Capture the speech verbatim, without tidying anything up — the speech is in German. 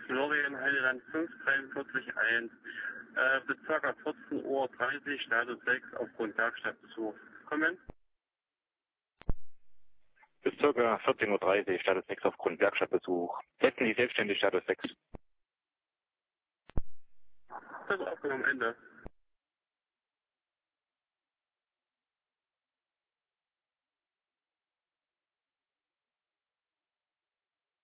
Florian Heideland fünf dreiundvierzig eins. Äh, bis ca. vierzehn Uhr dreißig, Status sechs aufgrund Werkstattbesuch. Kommen? Bis ca. vierzehn Uhr dreißig, Status sechs aufgrund Werkstattbesuch. Setzen Sie selbstständig Status sechs. Das ist aufgenommen, Ende.